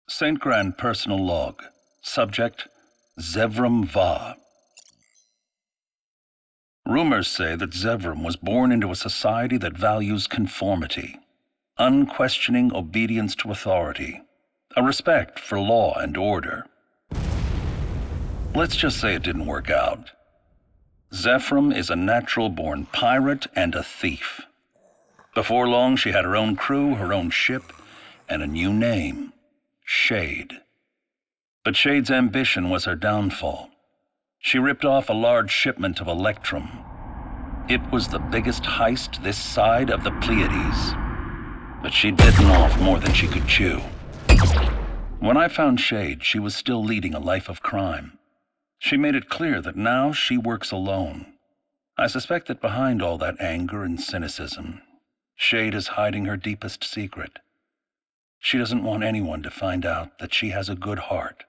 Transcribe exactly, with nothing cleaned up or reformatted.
Saint Grand Personal Log. Subject, Zevram Va. Rumors say that Zevram was born into a society that values conformity, unquestioning obedience to authority, a respect for law and order. Let's just say it didn't work out. Zevram is a natural-born pirate and a thief. Before long, she had her own crew, her own ship, and a new name, Shade. But Shade's ambition was her downfall. She ripped off a large shipment of Electrum. It was the biggest heist this side of the Pleiades. But she'd bitten off more than she could chew. When I found Shade, she was still leading a life of crime. She made it clear that now she works alone. I suspect that behind all that anger and cynicism, Shade is hiding her deepest secret. She doesn't want anyone to find out that she has a good heart.